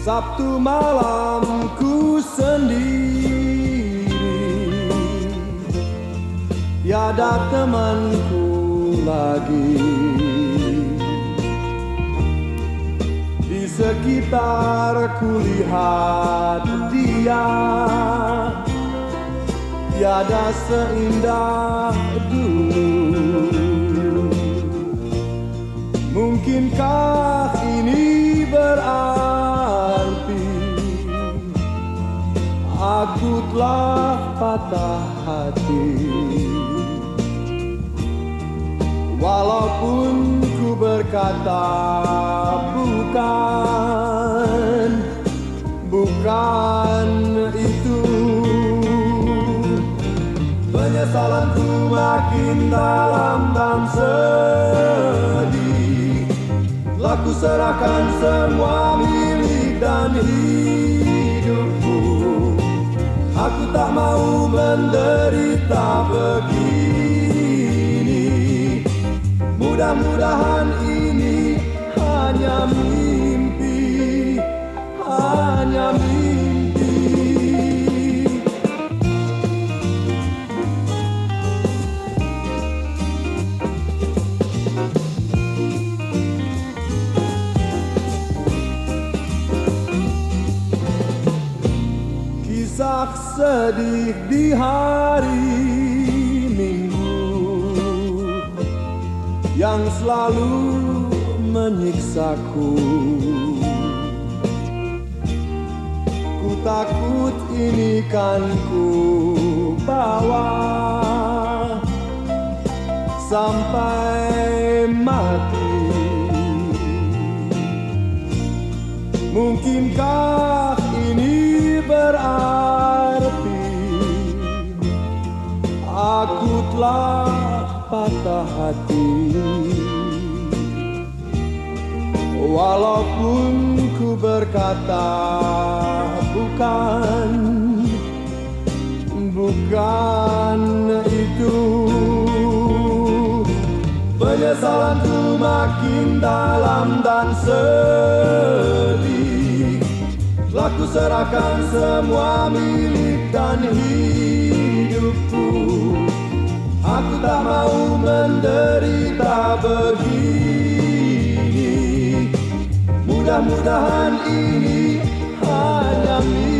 Sabtu malamku sendiri, tiada temanku lagi. Di sekitarku lihat dia, tiada seindah dulu. Mungkinkah ini berarti aku telah patah hati? Walaupun ku berkata bukan itu. Penyesalanku makin dalam dan sedih. Telah ku serahkan semua milik dan hidupku. Aku tak mau menderita begini. Mudah-mudahan ini hanya mimpi, hanya mimpi. Kisah sedih di hari Minggu yang selalu menyiksaku. Ku takut ini kan ku bawa sampai mati. Mungkinkah ini berarti aku telah patah hati? Walaupun ku berkata bukan itu. Penyesalanku makin dalam dan sedih. Telah ku serahkan semua milik dan hidupku. Aku tak mau menderita begini. Mudah-mudahan ini hanya mimpi.